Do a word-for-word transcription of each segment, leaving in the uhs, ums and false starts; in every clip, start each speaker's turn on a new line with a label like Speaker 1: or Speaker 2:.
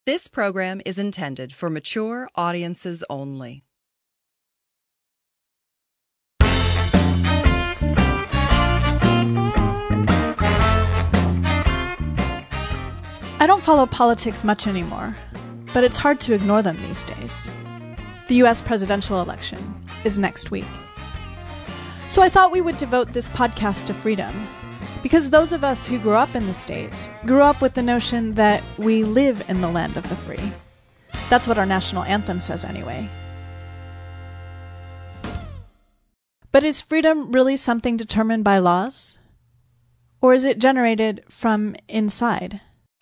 Speaker 1: This program is intended for mature audiences only.
Speaker 2: I don't follow politics much anymore, but it's hard to ignore them these days. The U S presidential election is next week. So I thought we would devote this podcast to freedom, because those of us who grew up in the States grew up with the notion that we live in the land of the free. That's what our national anthem says anyway. But is freedom really something determined by laws? Or is it generated from inside?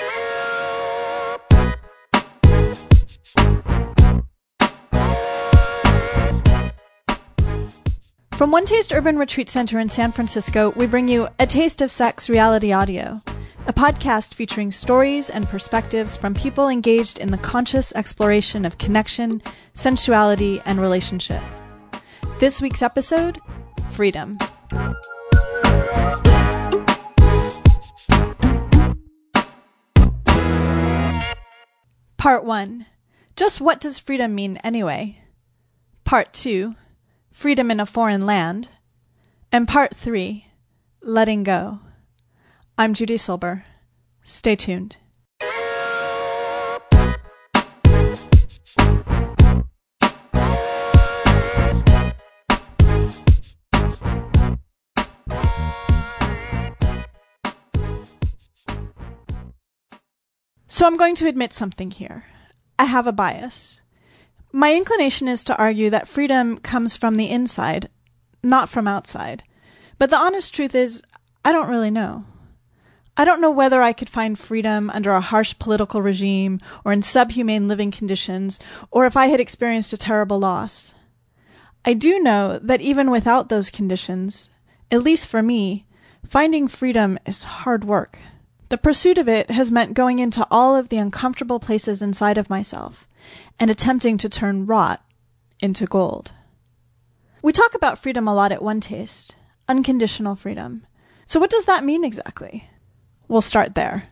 Speaker 2: From One Taste Urban Retreat Center in San Francisco, we bring you A Taste of Sex Reality Audio, a podcast featuring stories and perspectives from people engaged in the conscious exploration of connection, sensuality, and relationship. This week's episode, Freedom. Part one. Just what does freedom mean anyway? Part two. Freedom in a foreign land. And part three, letting go. I'm Judy Silber. Stay tuned. So I'm going to admit something here. I have a bias. My inclination is to argue that freedom comes from the inside, not from outside. But the honest truth is, I don't really know. I don't know whether I could find freedom under a harsh political regime or in subhumane living conditions, or if I had experienced a terrible loss. I do know that even without those conditions, at least for me, finding freedom is hard work. The pursuit of it has meant going into all of the uncomfortable places inside of myself and attempting to turn rot into gold. We talk about freedom a lot at One Taste, unconditional freedom. So what does that mean exactly? We'll start there.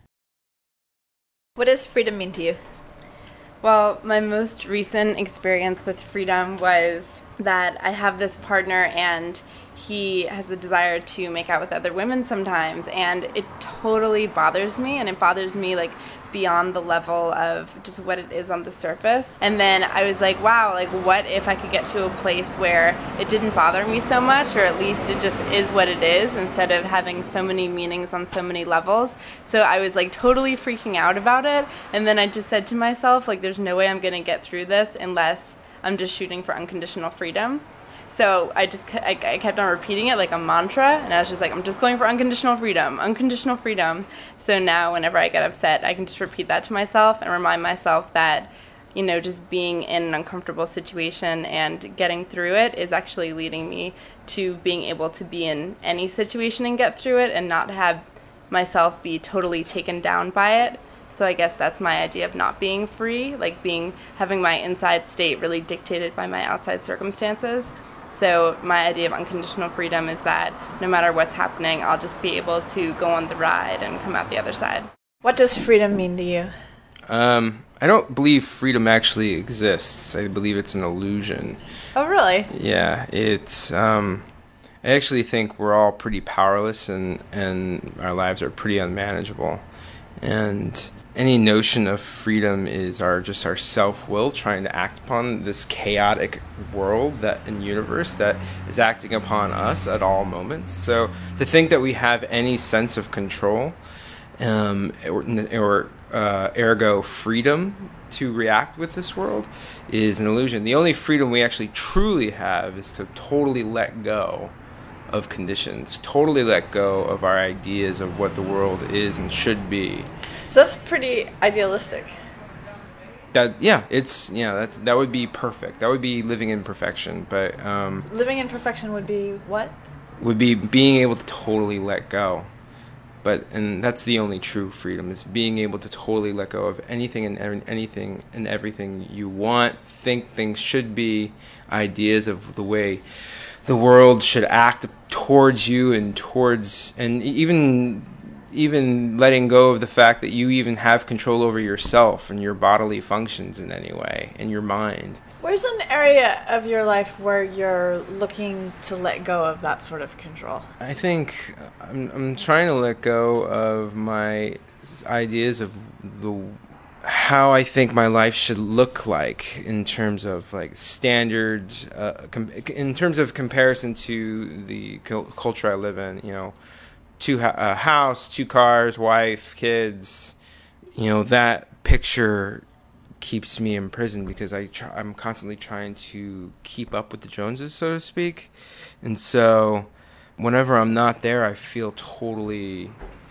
Speaker 2: What does freedom mean to you?
Speaker 3: Well, my most recent experience with freedom was that I have this partner and he has the desire to make out with other women sometimes, and it totally bothers me, and it bothers me like beyond the level of just what it is on the surface. And then I was like, wow, like what if I could get to a place where it didn't bother me so much, or at least it just is what it is, instead of having so many meanings on so many levels. So I was like totally freaking out about it, and then I just said to myself, like, there's no way I'm gonna get through this unless I'm just shooting for unconditional freedom. So I just I, I kept on repeating it like a mantra, and I was just like, I'm just going for unconditional freedom, unconditional freedom. So now whenever I get upset, I can just repeat that to myself and remind myself that, you know, just being in an uncomfortable situation and getting through it is actually leading me to being able to be in any situation and get through it and not have myself be totally taken down by it. So I guess that's my idea of not being free, like being having my inside state really dictated by my outside circumstances. So my idea of unconditional freedom is that no matter what's happening, I'll just be able to go on the ride and come out the other side.
Speaker 2: What does freedom mean to you?
Speaker 4: Um, I don't believe freedom actually exists. I believe it's an illusion.
Speaker 2: Oh, really?
Speaker 4: Yeah, it's, um, I actually think we're all pretty powerless and, and our lives are pretty unmanageable. And any notion of freedom is our just our self-will trying to act upon this chaotic world that and universe that is acting upon us at all moments. So to think that we have any sense of control, um, or, or uh, ergo freedom to react with this world is an illusion. The only freedom we actually truly have is to totally let go of conditions, totally let go of our ideas of what the world is and should be.
Speaker 2: So that's pretty idealistic.
Speaker 4: That yeah, it's yeah, that's that would be perfect. That would be living in perfection. But um,
Speaker 2: living in perfection would be what?
Speaker 4: Would be being able to totally let go. But and that's the only true freedom, is being able to totally let go of anything and every, anything and everything you want, think things should be, ideas of the way the world should act towards you and towards and even even letting go of the fact that you even have control over yourself and your bodily functions in any way, and your mind.
Speaker 2: Where's an area of your life where you're looking to let go of that sort of control?
Speaker 4: I think I'm, I'm trying to let go of my ideas of the how I think my life should look like in terms of like standard, uh, com- in terms of comparison to the culture I live in. You know, two ha- a house, two cars, wife, kids. You know, that picture keeps me imprisoned because I try, I'm constantly trying to keep up with the Joneses, so to speak. And so whenever I'm not there, I feel totally,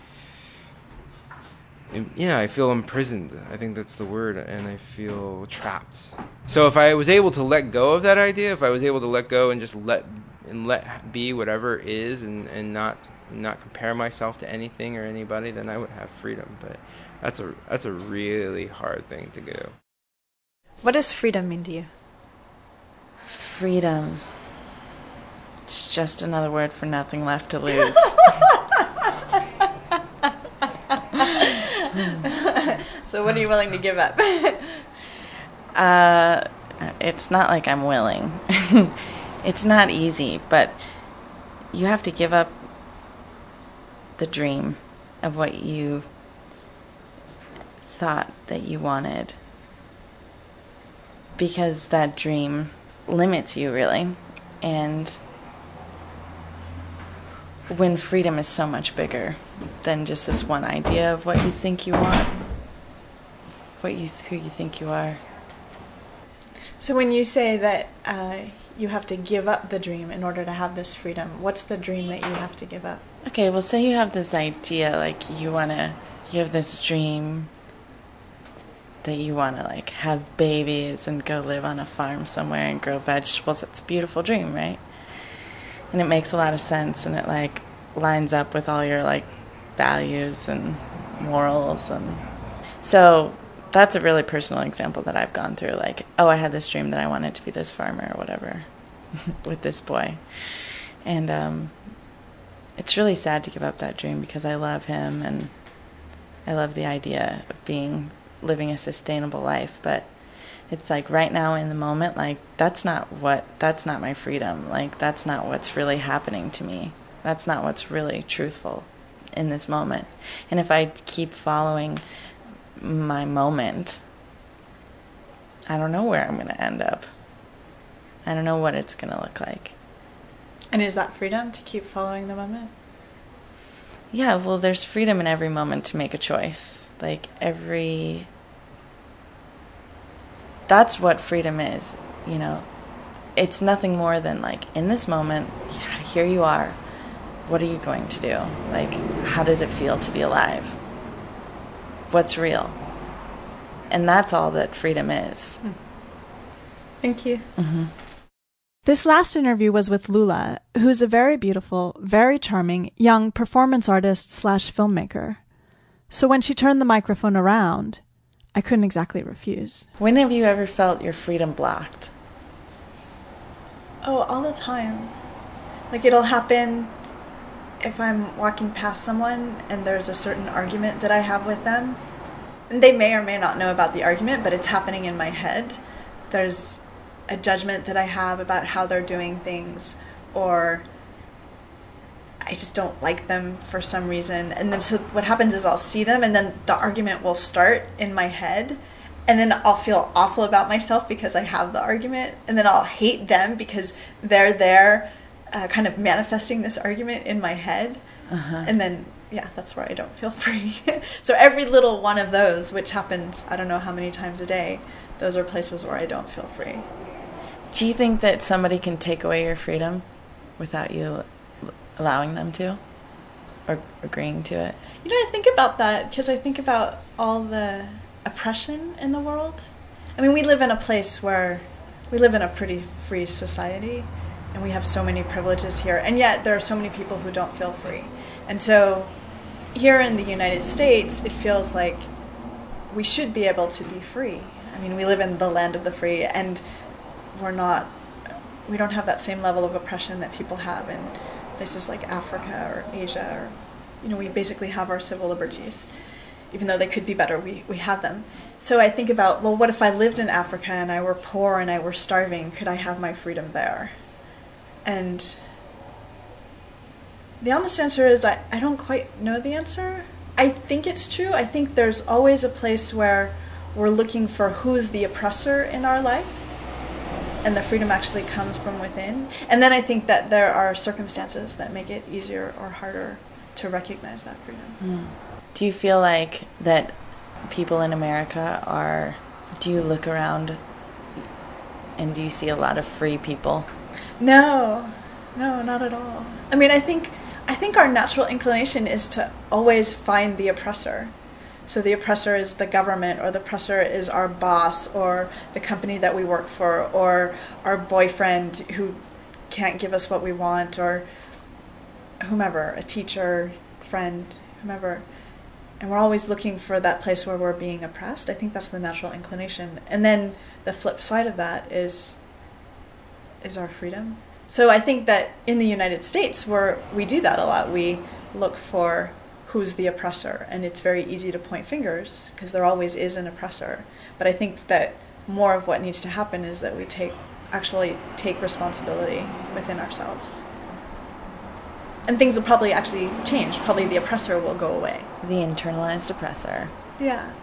Speaker 4: yeah, I feel imprisoned. I think that's the word. And I feel trapped. So if I was able to let go of that idea, if I was able to let go and just let and let be whatever is and, and not not compare myself to anything or anybody, then I would have freedom. But that's a that's a really hard thing to do.
Speaker 2: What does freedom mean to you?
Speaker 5: Freedom. It's just another word for nothing left to lose.
Speaker 2: So what are you willing to give up?
Speaker 5: uh, it's not like I'm willing. It's not easy, but you have to give up the dream of what you thought that you wanted, because that dream limits you, really. And when freedom is so much bigger than just this one idea of what you think you want, what you who you think you are.
Speaker 2: So when you say that uh, you have to give up the dream in order to have this freedom, what's the dream that you have to give up?
Speaker 5: Okay, well, say you have this idea, like you want to, you have this dream that you want to, like, have babies and go live on a farm somewhere and grow vegetables. It's a beautiful dream, right? And it makes a lot of sense, and it, like, lines up with all your, like, values and morals. And so that's a really personal example that I've gone through. Like, oh, I had this dream that I wanted to be this farmer or whatever with this boy. And um, it's really sad to give up that dream because I love him and I love the idea of being living a sustainable life. But it's like right now in the moment, like that's not what, that's not my freedom. Like that's not what's really happening to me. That's not what's really truthful in this moment. And if I keep following my moment, I don't know where I'm going to end up. I don't know what it's going to look like.
Speaker 2: And is that freedom to keep following the moment?
Speaker 5: Yeah, well, there's freedom in every moment to make a choice. Like every... That's what freedom is, you know. It's nothing more than like, in this moment, yeah, here you are. What are you going to do? Like, how does it feel to be alive? What's real? And that's all that freedom is.
Speaker 2: Thank you.
Speaker 5: Mm-hmm.
Speaker 2: This last interview was with Lula, who's a very beautiful, very charming, young performance artist slash filmmaker. So when she turned the microphone around, I couldn't exactly refuse.
Speaker 5: When have you ever felt your freedom blocked?
Speaker 2: Oh, all the time. Like it'll happen if I'm walking past someone and there's a certain argument that I have with them. And they may or may not know about the argument, but it's happening in my head. There's a judgment that I have about how they're doing things, or I just don't like them for some reason. And then so what happens is I'll see them and then the argument will start in my head, and then I'll feel awful about myself because I have the argument, and then I'll hate them because they're there uh, kind of manifesting this argument in my head. Uh-huh. And then yeah, that's where I don't feel free. So every little one of those, which happens I don't know how many times a day, those are places where I don't feel free.
Speaker 5: Do you think that somebody can take away your freedom without you allowing them to, or agreeing to it?
Speaker 2: You know, I think about that because I think about all the oppression in the world. I mean, we live in a place where we live in a pretty free society, and we have so many privileges here, and yet there are so many people who don't feel free. And so here in the United States, it feels like we should be able to be free. I mean, we live in the land of the free, and we're not, we don't have that same level of oppression that people have in places like Africa or Asia or You know, we basically have our civil liberties. Even though they could be better, we, we have them. So I think about, well, what if I lived in Africa and I were poor and I were starving? Could I have my freedom there? And the honest answer is I, I don't quite know the answer. I think it's true. I think there's always a place where we're looking for who's the oppressor in our life, and the freedom actually comes from within. And then I think that there are circumstances that make it easier or harder to recognize that freedom.
Speaker 5: Mm. Do you feel like that people in America are, do you look around and do you see a lot of free people?
Speaker 2: No, no, not at all. I mean, I think I think our natural inclination is to always find the oppressor. So the oppressor is the government, or the oppressor is our boss, or the company that we work for, or our boyfriend who can't give us what we want, or whomever, a teacher, friend, whomever. And we're always looking for that place where we're being oppressed. I think that's the natural inclination. And then the flip side of that is is our freedom. So I think that in the United States, where we do that a lot, we look for who's the oppressor, and it's very easy to point fingers because there always is an oppressor. But I think that more of what needs to happen is that we take actually take responsibility within ourselves. And things will probably actually change. Probably the oppressor will go away.
Speaker 5: The internalized oppressor.
Speaker 2: Yeah.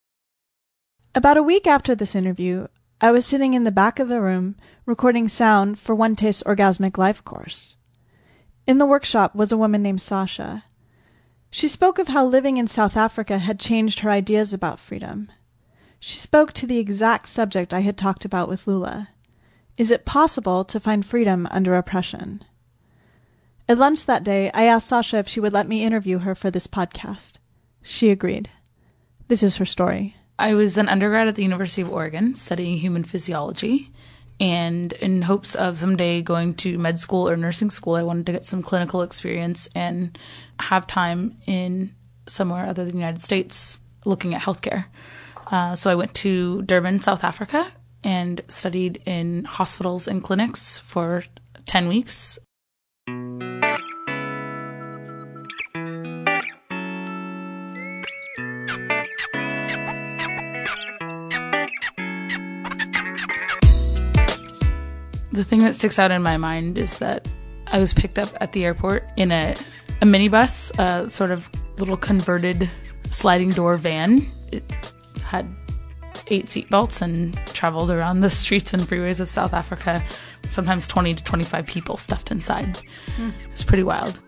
Speaker 2: About a week after this interview, I was sitting in the back of the room recording sound for One Taste Orgasmic Life course. In the workshop was a woman named Sasha. She spoke of how living in South Africa had changed her ideas about freedom. She spoke to the exact subject I had talked about with Lula. Is it possible to find freedom under oppression? At lunch that day, I asked Sasha if she would let me interview her for this podcast. She agreed. This is her story.
Speaker 6: I was an undergrad at the University of Oregon studying human physiology, and in hopes of someday going to med school or nursing school, I wanted to get some clinical experience and have time in somewhere other than the United States looking at healthcare. Uh, so I went to Durban, South Africa, and studied in hospitals and clinics for ten weeks. The thing that sticks out in my mind is that I was picked up at the airport in a, a minibus, a sort of little converted sliding door van. It had eight seatbelts and traveled around the streets and freeways of South Africa, sometimes twenty to twenty-five people stuffed inside. Mm. It's pretty wild.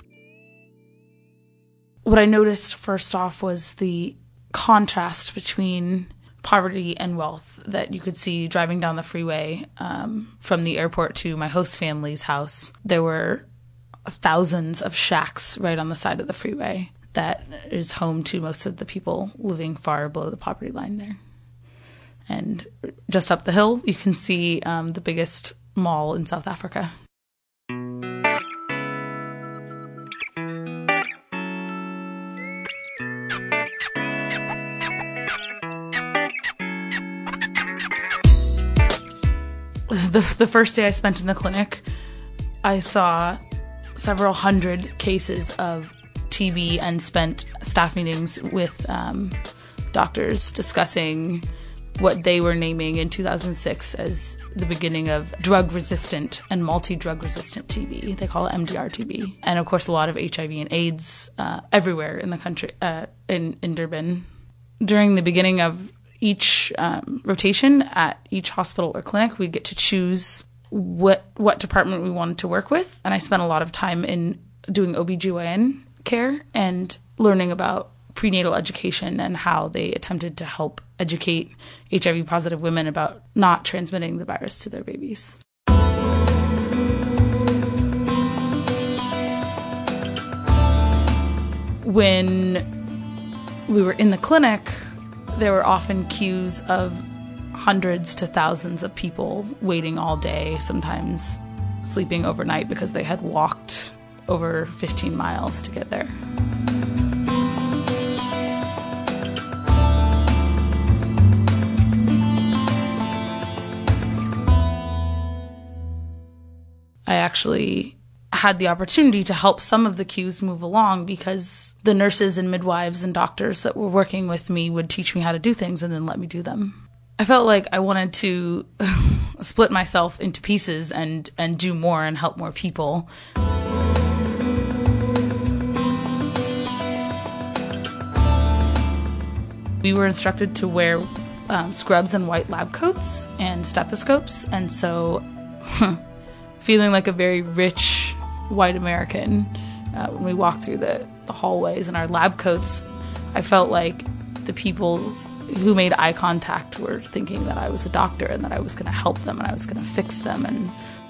Speaker 6: What I noticed first off was the contrast between poverty and wealth that you could see driving down the freeway um, from the airport to my host family's house. There were thousands of shacks right on the side of the freeway that is home to most of the people living far below the poverty line there. And just up the hill, you can see um, the biggest mall in South Africa. The, the first day I spent in the clinic, I saw several hundred cases of T B and spent staff meetings with um, doctors discussing what they were naming in two thousand six as the beginning of drug-resistant and multi-drug-resistant T B. They call it M D R T B. And, of course, a lot of H I V and AIDS uh, everywhere in the country, uh, in, in Durban. During the beginning of each um, rotation at each hospital or clinic, we get to choose what what department we wanted to work with. And I spent a lot of time in doing O B G Y N care and learning about prenatal education and how they attempted to help educate H I V positive women about not transmitting the virus to their babies. When we were in the clinic, there were often queues of hundreds to thousands of people waiting all day, sometimes sleeping overnight because they had walked over fifteen miles to get there. I actually had the opportunity to help some of the queues move along because the nurses and midwives and doctors that were working with me would teach me how to do things and then let me do them. I felt like I wanted to split myself into pieces and, and do more and help more people. We were instructed to wear um, scrubs and white lab coats and stethoscopes, and so feeling like a very rich white American uh, when we walked through the, the hallways in our lab coats, I felt like the people who made eye contact were thinking that I was a doctor and that I was going to help them and I was going to fix them. And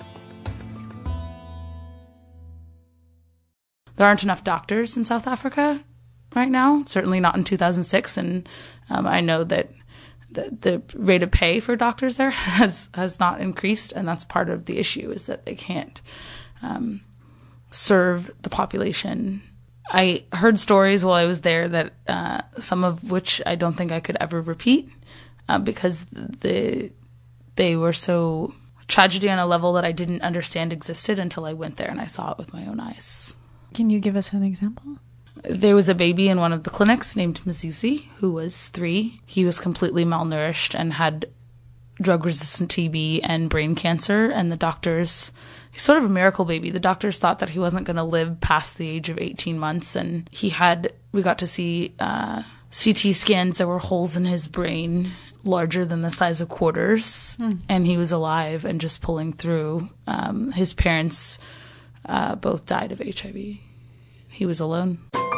Speaker 6: there aren't enough doctors in South Africa right now, certainly not in two thousand six, and um, I know that the, the rate of pay for doctors there has, has not increased, and that's part of the issue, is that they can't um, serve the population. I heard stories while I was there that uh, some of which I don't think I could ever repeat uh, because the they were so tragedy on a level that I didn't understand existed until I went there and I saw it with my own eyes.
Speaker 2: Can you give us an example?
Speaker 6: There was a baby in one of the clinics named Mzizi who was three. He was completely malnourished and had drug-resistant T B and brain cancer, and the doctors, he's sort of a miracle baby. The doctors thought that he wasn't going to live past the age of eighteen months, and he had, we got to see uh, C T scans. There were holes in his brain larger than the size of quarters, mm. and he was alive and just pulling through. Um, his parents uh, both died of H I V. He was alone.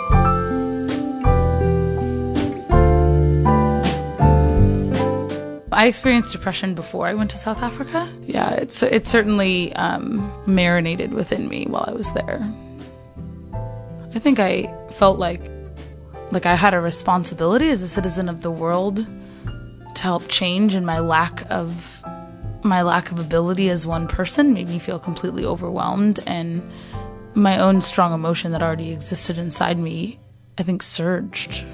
Speaker 6: I experienced depression before I went to South Africa. Yeah, it's it certainly um, marinated within me while I was there. I think I felt like like I had a responsibility as a citizen of the world to help change, and my lack of my lack of ability as one person made me feel completely overwhelmed, and my own strong emotion that already existed inside me, I think, surged.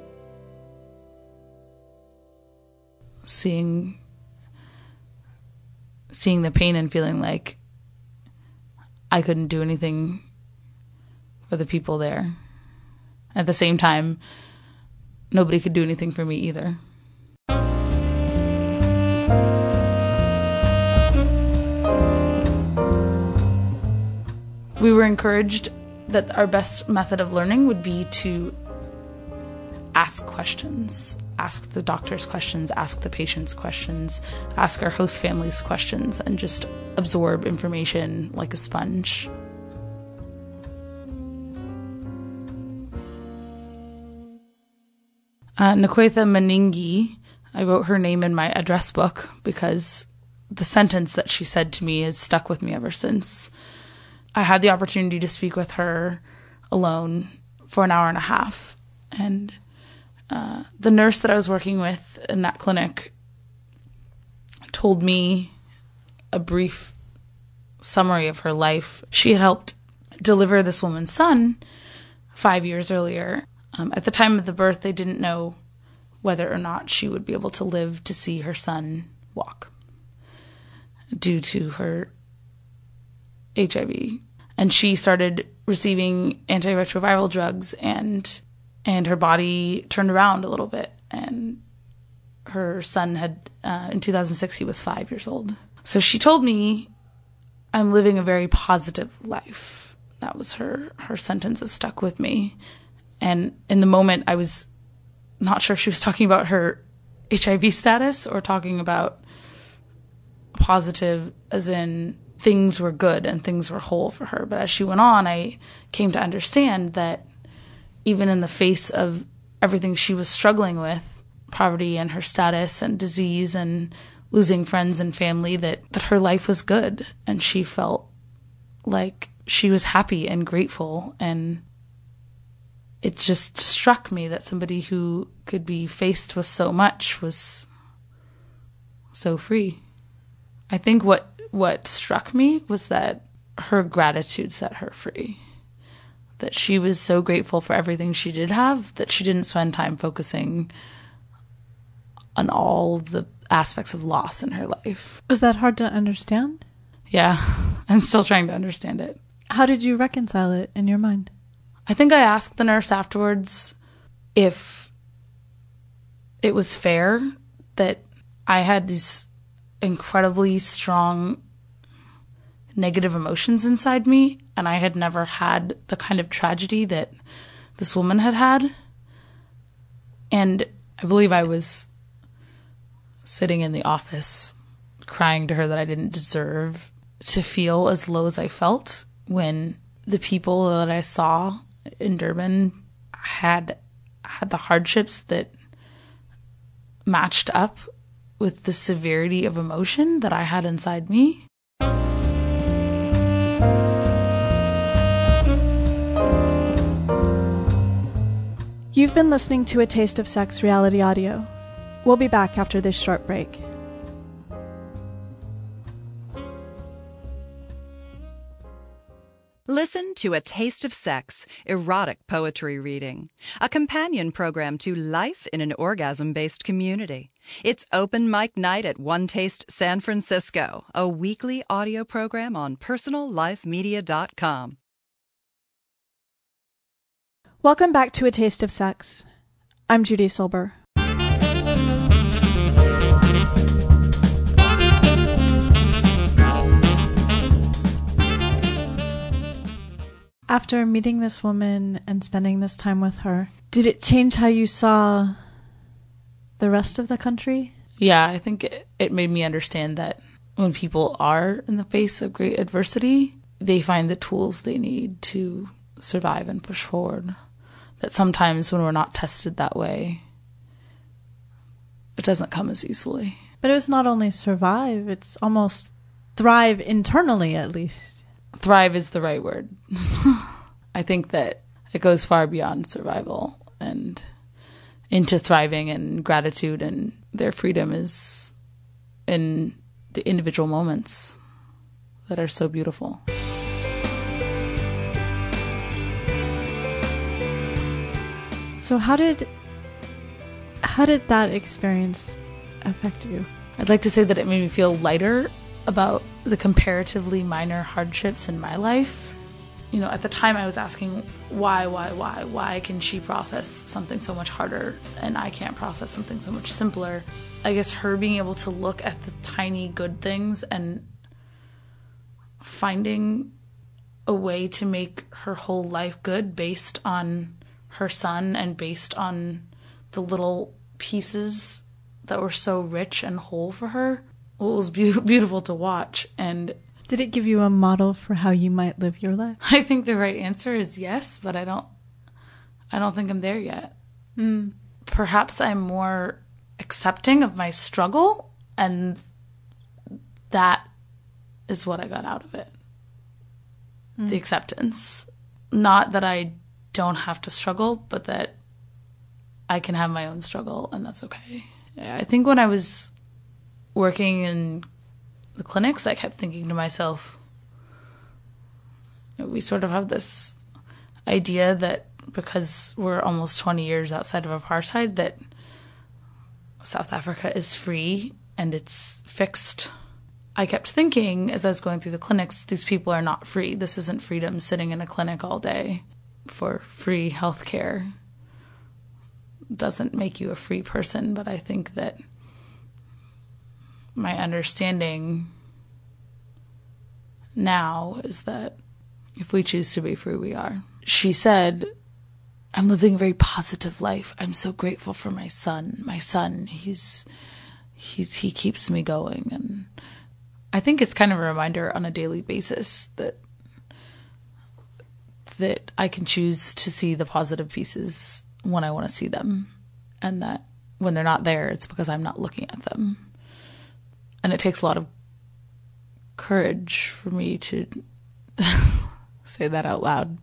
Speaker 6: Seeing seeing the pain and feeling like I couldn't do anything for the people there. At the same time, nobody could do anything for me either. We were encouraged that our best method of learning would be to ask questions. Ask the doctors questions, ask the patients questions, ask our host families questions, and just absorb information like a sponge. Uh, Nkwetha Maningi, I wrote her name in my address book because the sentence that she said to me has stuck with me ever since. I had the opportunity to speak with her alone for an hour and a half, and Uh, the nurse that I was working with in that clinic told me a brief summary of her life. She had helped deliver this woman's son five years earlier. Um, at the time of the birth, they didn't know whether or not she would be able to live to see her son walk due to her H I V. And she started receiving antiretroviral drugs, and And her body turned around a little bit, and her son had, uh, in two thousand six, he was five years old. So she told me, I'm living a very positive life. That was her, her sentence that stuck with me. And in the moment, I was not sure if she was talking about her H I V status or talking about positive as in things were good and things were whole for her. But as she went on, I came to understand that even in the face of everything she was struggling with, poverty and her status and disease and losing friends and family, that, that her life was good. And she felt like she was happy and grateful. And it just struck me that somebody who could be faced with so much was so free. I think what, what struck me was that her gratitude set her free. That she was so grateful for everything she did have that she didn't spend time focusing on all the aspects of loss in her life.
Speaker 2: Was that hard to understand?
Speaker 6: Yeah, I'm still trying to understand it.
Speaker 2: How did you reconcile it in your mind?
Speaker 6: I think I asked the nurse afterwards if it was fair that I had these incredibly strong negative emotions inside me, and I had never had the kind of tragedy that this woman had had. And I believe I was sitting in the office crying to her that I didn't deserve to feel as low as I felt when the people that I saw in Durban had had the hardships that matched up with the severity of emotion that I had inside me.
Speaker 2: You've been listening to A Taste of Sex Reality Audio. We'll be back after this short break.
Speaker 1: Listen to A Taste of Sex, erotic poetry reading, a companion program to Life in an Orgasm-Based Community. It's Open Mic Night at One Taste San Francisco, a weekly audio program on personal life media dot com.
Speaker 2: Welcome back to A Taste of Sex. I'm Judy Silber. After meeting this woman and spending this time with her, did it change how you saw the rest of the country?
Speaker 6: Yeah, I think it, it made me understand that when people are in the face of great adversity, they find the tools they need to survive and push forward. That sometimes when we're not tested that way, it doesn't come as easily.
Speaker 2: But it was not only survive, it's almost thrive internally, at least.
Speaker 6: Thrive is the right word. I think that it goes far beyond survival and into thriving and gratitude, and their freedom is in the individual moments that are so beautiful.
Speaker 2: So how did how did that experience affect you?
Speaker 6: I'd like to say that it made me feel lighter about the comparatively minor hardships in my life. You know, at the time I was asking, why, why, why? Why can she process something so much harder and I can't process something so much simpler? I guess her being able to look at the tiny good things and finding a way to make her whole life good based on her son and based on the little pieces that were so rich and whole for her. Well, it was be- beautiful to watch. And
Speaker 2: did it give you a model for how you might live your life?
Speaker 6: I think the right answer is yes, but I don't I don't think I'm there yet.
Speaker 2: Mm.
Speaker 6: Perhaps I'm more accepting of my struggle, and that is what I got out of it. Mm. The acceptance. Not that I don't have to struggle, but that I can have my own struggle, and that's okay. I think when I was working in the clinics, I kept thinking to myself, we sort of have this idea that because we're almost twenty years outside of apartheid, that South Africa is free and it's fixed. I kept thinking as I was going through the clinics, these people are not free. This isn't freedom sitting in a clinic all day for free health care. Doesn't make you a free person, but I think that my understanding now is that if we choose to be free, we are. She said, I'm living a very positive life. I'm so grateful for my son. My son, he's, he's, he keeps me going. And I think it's kind of a reminder on a daily basis that, that I can choose to see the positive pieces when I want to see them. And that when they're not there, it's because I'm not looking at them. And it takes a lot of courage for me to say that out loud.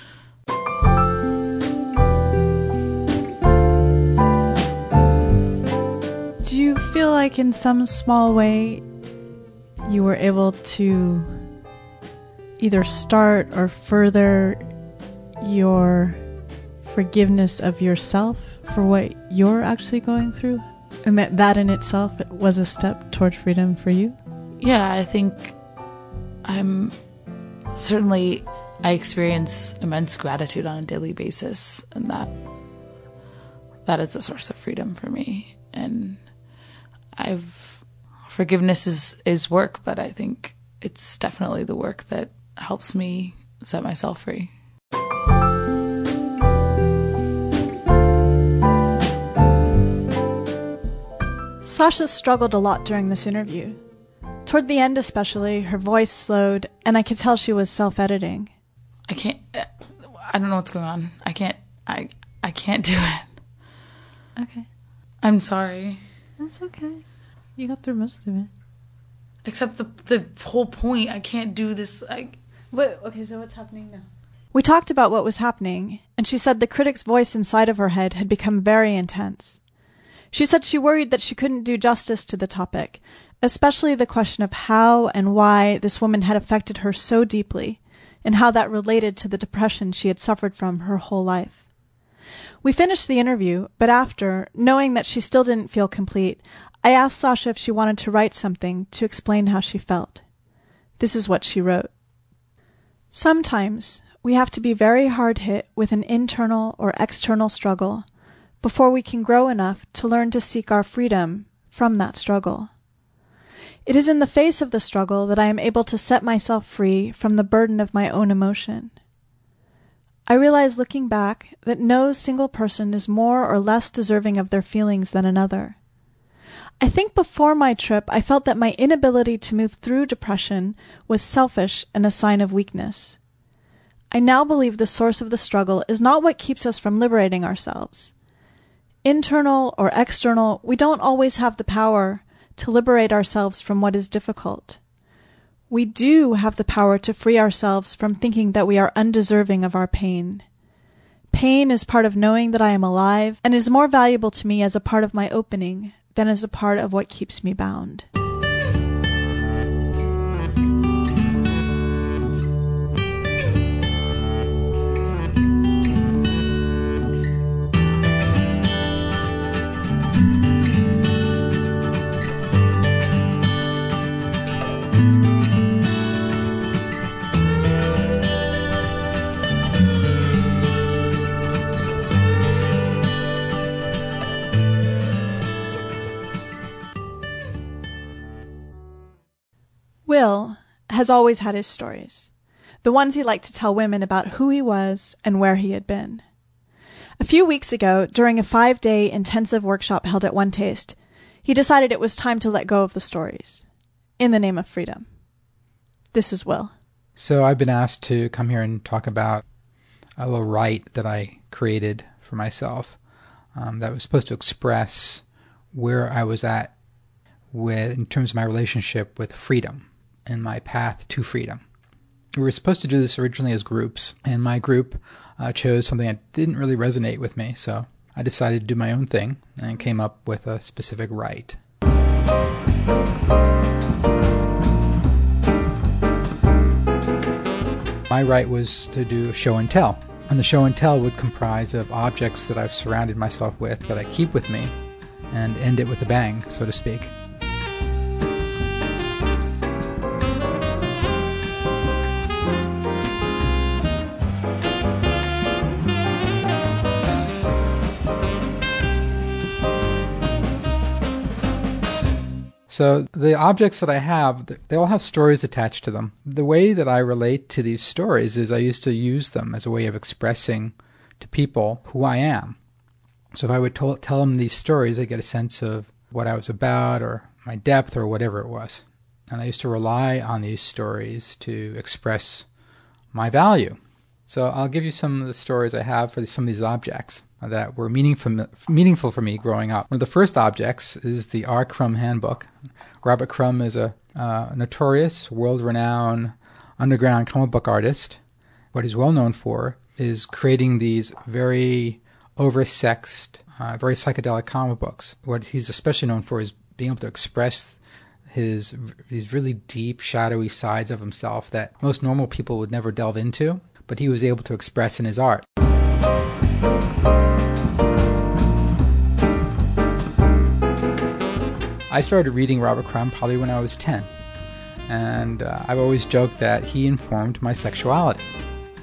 Speaker 2: Do you feel like in some small way you were able to either start or further your forgiveness of yourself for what you're actually going through? And that that in itself was a step toward freedom for you?
Speaker 6: Yeah, I think I'm certainly I experience immense gratitude on a daily basis, and that that is a source of freedom for me. And I've forgiveness is, is work, but I think it's definitely the work that helps me set myself free.
Speaker 2: Sasha struggled a lot during this interview. Toward the end especially, her voice slowed, and I could tell she was self-editing.
Speaker 6: I can't, I don't know what's going on. I can't, I, I can't do it.
Speaker 7: Okay.
Speaker 6: I'm sorry.
Speaker 7: That's okay. You got through most of it.
Speaker 6: Except the the whole point. I can't do this. I...
Speaker 2: Wait, okay, so what's happening now? We talked about what was happening, and she said the critic's voice inside of her head had become very intense. She said she worried that she couldn't do justice to the topic, especially the question of how and why this woman had affected her so deeply, and how that related to the depression she had suffered from her whole life. We finished the interview, but after, knowing that she still didn't feel complete, I asked Sasha if she wanted to write something to explain how she felt. This is what she wrote. Sometimes we have to be very hard hit with an internal or external struggle before we can grow enough to learn to seek our freedom from that struggle. It is in the face of the struggle that I am able to set myself free from the burden of my own emotion. I realize looking back that no single person is more or less deserving of their feelings than another. I think before my trip, I felt that my inability to move through depression was selfish and a sign of weakness. I now believe the source of the struggle is not what keeps us from liberating ourselves. Internal or external, we don't always have the power to liberate ourselves from what is difficult. We do have the power to free ourselves from thinking that we are undeserving of our pain. Pain is part of knowing that I am alive and is more valuable to me as a part of my opening than as a part of what keeps me bound. Will has always had his stories, the ones he liked to tell women about who he was and where he had been. A few weeks ago, during a five-day intensive workshop held at One Taste, he decided it was time to let go of the stories, in the name of freedom. This is Will.
Speaker 8: So I've been asked to come here and talk about a little rite that I created for myself um, that was supposed to express where I was at with in terms of my relationship with freedom and my path to freedom. We were supposed to do this originally as groups, and my group uh, chose something that didn't really resonate with me, so I decided to do my own thing and came up with a specific rite. My rite was to do a show and tell, and the show and tell would comprise of objects that I've surrounded myself with that I keep with me and end it with a bang, so to speak. So the objects that I have, they all have stories attached to them. The way that I relate to these stories is I used to use them as a way of expressing to people who I am. So if I would to- tell them these stories, they get a sense of what I was about or my depth or whatever it was. And I used to rely on these stories to express my value. So I'll give you some of the stories I have for some of these objects that were meaningful, meaningful for me growing up. One of the first objects is the R. Crumb Handbook. Robert Crumb is a uh, notorious, world-renowned underground comic book artist. What he's well known for is creating these very oversexed, uh, very psychedelic comic books. What he's especially known for is being able to express his these really deep, shadowy sides of himself that most normal people would never delve into, but he was able to express in his art. I started reading Robert Crumb probably when I was ten, and uh, I've always joked that he informed my sexuality.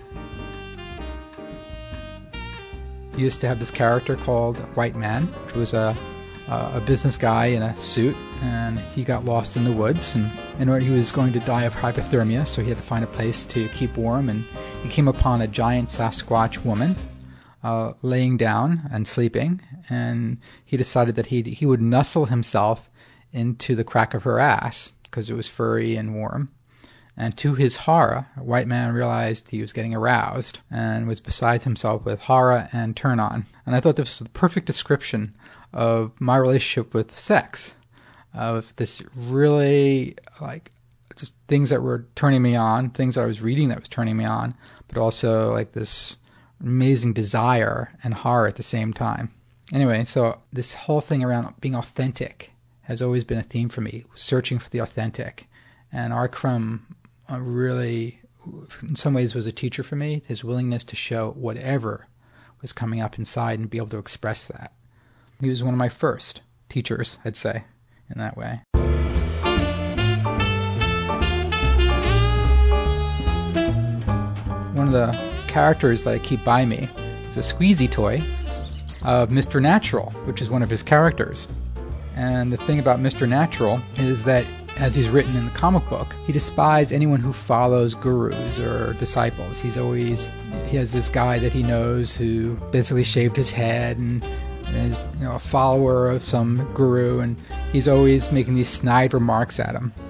Speaker 8: he used to have this character called White Man, which was a a business guy in a suit, and he got lost in the woods, and in order he was going to die of hypothermia, so he had to find a place to keep warm, and he came upon a giant Sasquatch woman uh, laying down and sleeping, and he decided that he he would nuzzle himself into the crack of her ass because it was furry and warm. And to his horror, White Man realized he was getting aroused and was beside himself with horror and turn on. And I thought this was the perfect description of my relationship with sex, of this really, like, just things that were turning me on, things that I was reading that was turning me on, but also like this amazing desire and horror at the same time. Anyway, so this whole thing around being authentic has always been a theme for me, searching for the authentic. And R. Crumb uh, really, in some ways, was a teacher for me, his willingness to show whatever was coming up inside and be able to express that. He was one of my first teachers, I'd say, in that way. One of the characters that I keep by me is a squeezy toy of Mister Natural, which is one of his characters. And the thing about Mister Natural is that, as he's written in the comic book, he despises anyone who follows gurus or disciples. He's always, he has this guy that he knows who basically shaved his head and is, you know, a follower of some guru, and he's always making these snide remarks at him.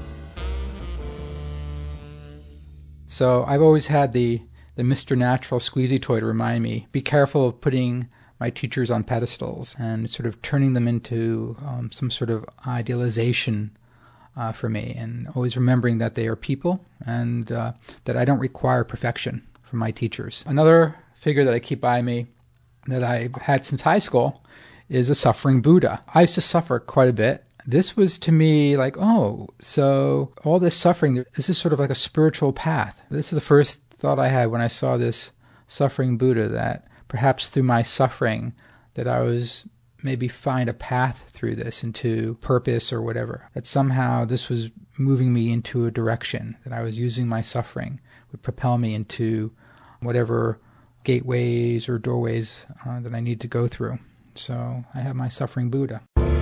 Speaker 8: So I've always had the, the Mister Natural squeezy toy to remind me, be careful of putting my teachers on pedestals and sort of turning them into um, some sort of idealization uh, for me, and always remembering that they are people and uh, that I don't require perfection from my teachers. Another figure that I keep by me that I've had since high school is a suffering Buddha. I used to suffer quite a bit. This was to me like, oh, so all this suffering, this is sort of like a spiritual path. This is the first thought I had when I saw this suffering Buddha, that perhaps through my suffering that I was maybe find a path through this into purpose or whatever. That somehow this was moving me into a direction, that I was using my suffering would propel me into whatever gateways or doorways uh, that I need to go through. So I have my suffering Buddha.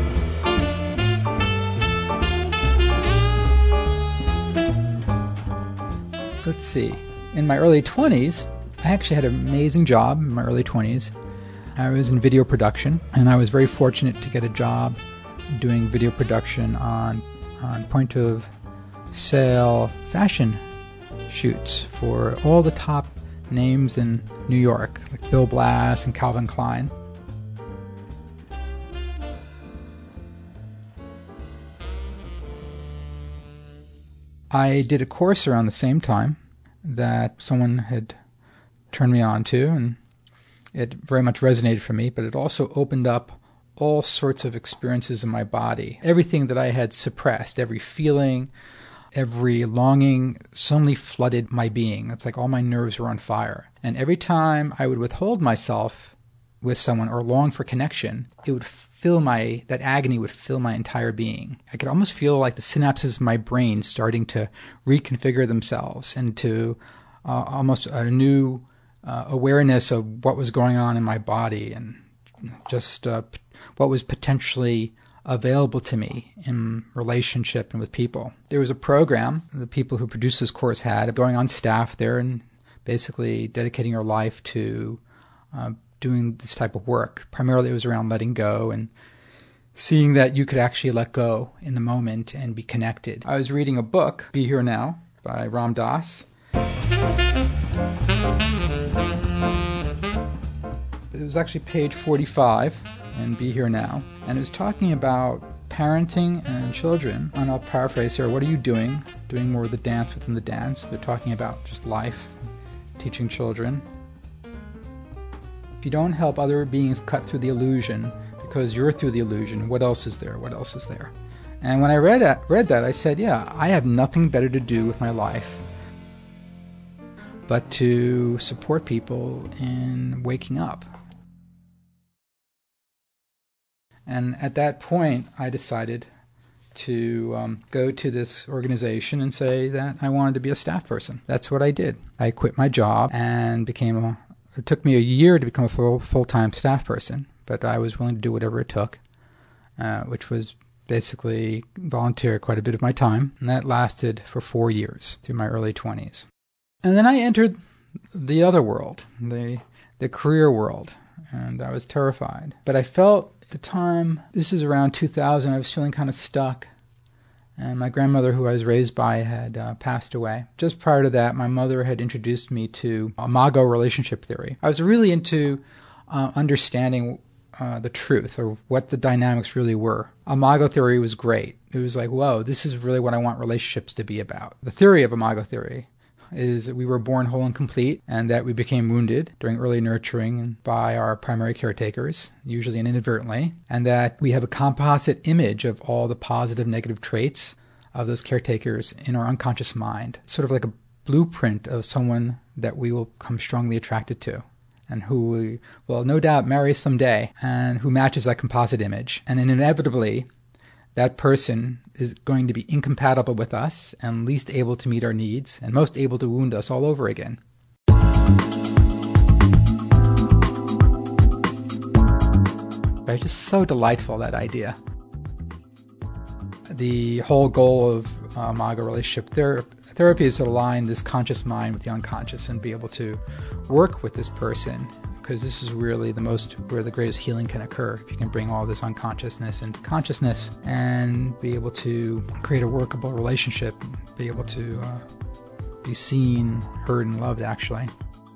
Speaker 8: Let's see. In my early twenties, I actually had an amazing job in my early twenties. I was in video production, and I was very fortunate to get a job doing video production on, on point-of-sale fashion shoots for all the top names in New York, like Bill Blass and Calvin Klein. I did a course around the same time that someone had turned me on to, and it very much resonated for me, but it also opened up all sorts of experiences in my body. Everything that I had suppressed, every feeling, every longing suddenly flooded my being. It's like all my nerves were on fire. And every time I would withhold myself with someone or long for connection, it would fill my, that agony would fill my entire being. I could almost feel like the synapses of my brain starting to reconfigure themselves into uh, almost a new uh, awareness of what was going on in my body, and just uh, what was potentially available to me in relationship and with people. There was a program the people who produced this course had, going on staff there and basically dedicating your life to uh, doing this type of work. Primarily it was around letting go and seeing that you could actually let go in the moment and be connected. I was reading a book, Be Here Now, by Ram Dass. It was actually page forty-five in Be Here Now, and it was talking about parenting and children. And I'll paraphrase here, what are you doing? Doing more of the dance within the dance. They're talking about just life, teaching children. If you don't help other beings cut through the illusion, because you're through the illusion, what else is there? What else is there? And when I read that, read that, I said, yeah, I have nothing better to do with my life but to support people in waking up. And at that point, I decided to um, go to this organization and say that I wanted to be a staff person. That's what I did. I quit my job and became a it took me a year to become a full, full-time staff person, but I was willing to do whatever it took, uh, which was basically volunteer quite a bit of my time, and that lasted for four years through my early twenties. And then I entered the other world, the the career world, and I was terrified. But I felt at the time, this is around two thousand, I was feeling kind of stuck. And my grandmother, who I was raised by, had uh, passed away. Just prior to that, my mother had introduced me to Imago relationship theory. I was really into uh, understanding uh, the truth, or what the dynamics really were. Imago theory was great. It was like, whoa, this is really what I want relationships to be about. The theory of Imago theory is that we were born whole and complete, and that we became wounded during early nurturing by our primary caretakers, usually inadvertently, and that we have a composite image of all the positive, negative traits of those caretakers in our unconscious mind, sort of like a blueprint of someone that we will become strongly attracted to, and who we will no doubt marry someday, and who matches that composite image. And then inevitably, that person is going to be incompatible with us and least able to meet our needs and most able to wound us all over again. Right? Just so delightful, that idea. The whole goal of uh, Imago relationship ther- therapy is to align this conscious mind with the unconscious and be able to work with this person, because this is really the most, where the greatest healing can occur, if you can bring all this unconsciousness into consciousness and be able to create a workable relationship, be able to uh, be seen, heard, and loved, actually.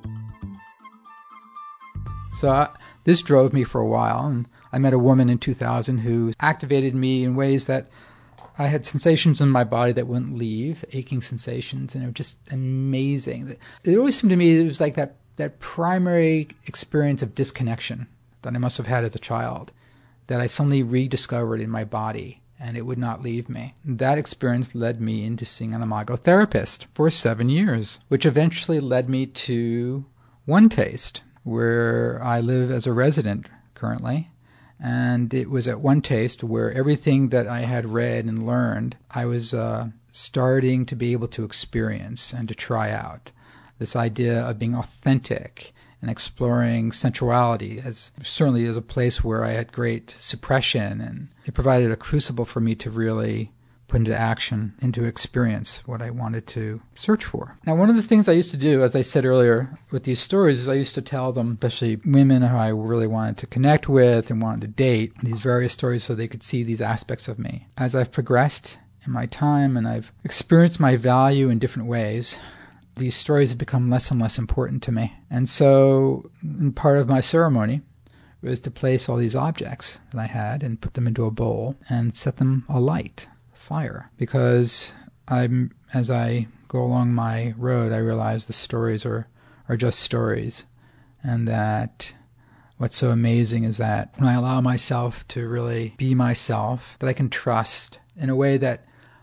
Speaker 8: So uh, this drove me for a while, and I met a woman in two thousand who activated me in ways that I had sensations in my body that wouldn't leave, aching sensations, and it was just amazing. It always seemed to me it was like that that primary experience of disconnection that I must have had as a child, that I suddenly rediscovered in my body, and it would not leave me. That experience led me into seeing an Imago therapist for seven years, which eventually led me to One Taste, where I live as a resident currently. And it was at One Taste where everything that I had read and learned, I was uh, starting to be able to experience and to try out. This idea of being authentic and exploring sensuality as certainly as a place where I had great suppression, and it provided a crucible for me to really put into action, into experience what I wanted to search for. Now, one of the things I used to do, as I said earlier, with these stories is I used to tell them, especially women who I really wanted to connect with and wanted to date, these various stories so they could see these aspects of me. As I've progressed in my time and I've experienced my value in different ways, these stories have become less and less important to me. And so part of my ceremony was to place all these objects that I had and put them into a bowl and set them alight, fire. Because I'm, as I go along my road, I realize the stories are, are just stories. And that what's so amazing is that when I allow myself to really be myself, that I can trust in a way that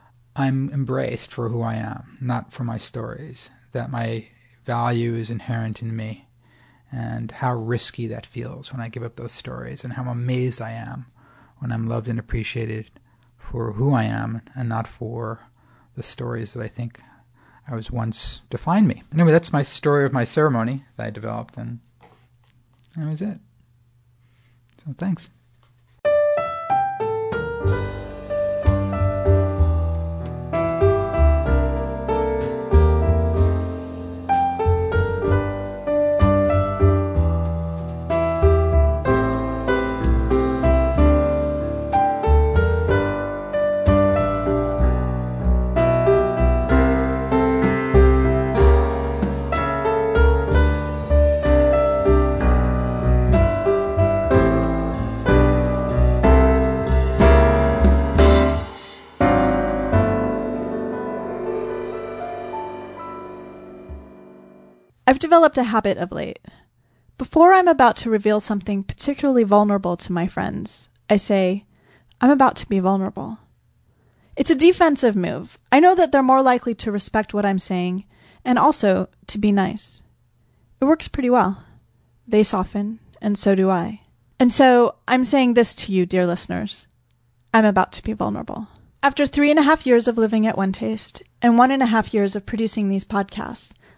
Speaker 8: I'm embraced for who I am, not for my stories. That my value is inherent in me, and how risky that feels when I give up those stories, and how amazed I am when I'm loved and appreciated for who I am and not for the stories that I think I was once defined me. Anyway, that's my story of my ceremony that I developed, and that was it. So thanks.
Speaker 2: I've developed a habit of late. Before I'm about to reveal something particularly vulnerable to my friends, I say, I'm about to be vulnerable. It's a defensive move. I know that they're more likely to respect what I'm saying, and also to be nice. It works pretty well. They soften, and so do I. And so I'm saying this to you, dear listeners. I'm about to be vulnerable. After three and a half years of living at One Taste, and one and a half years of producing these podcasts,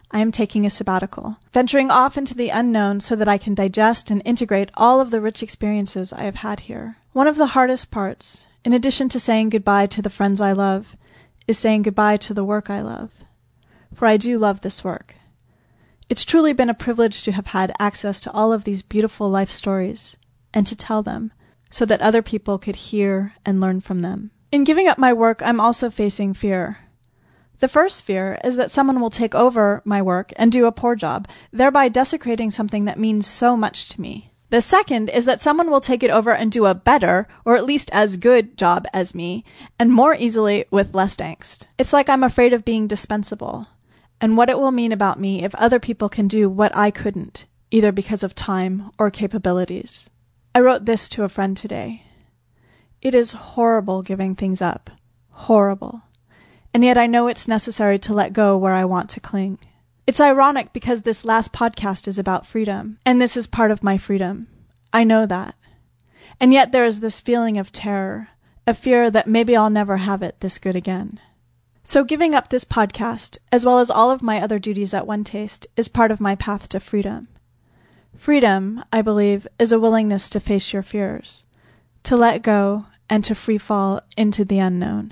Speaker 2: I am taking a sabbatical, venturing off into the unknown so that I can digest and integrate all of the rich experiences I have had here. One of the hardest parts, in addition to saying goodbye to the friends I love, is saying goodbye to the work I love. For I do love this work. It's truly been a privilege to have had access to all of these beautiful life stories and to tell them so that other people could hear and learn from them. In giving up my work, I'm also facing fear. The first fear is that someone will take over my work and do a poor job, thereby desecrating something that means so much to me. The second is that someone will take it over and do a better, or at least as good job as me, and more easily with less angst. It's like I'm afraid of being dispensable, and what it will mean about me if other people can do what I couldn't, either because of time or capabilities. I wrote this to a friend today. It is horrible giving things up. Horrible. And yet I know it's necessary to let go where I want to cling. It's ironic because this last podcast is about freedom, and this is part of my freedom. I know that. And yet there is this feeling of terror, a fear that maybe I'll never have it this good again. So giving up this podcast, as well as all of my other duties at One Taste, is part of my path to freedom. Freedom, I believe, is a willingness to face your fears, to let go, and to free fall into the unknown.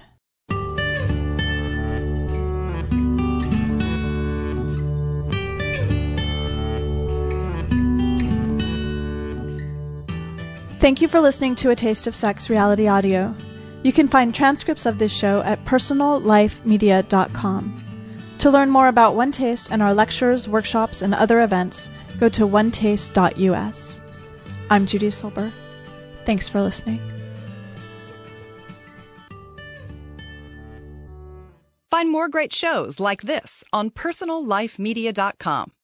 Speaker 2: Thank you for listening to A Taste of Sex Reality Audio. You can find transcripts of this show at personal life media dot com. To learn more about One Taste and our lectures, workshops, and other events, go to one taste dot u s. I'm Judy Silber. Thanks for listening.
Speaker 1: Find more great shows like this on personal life media dot com.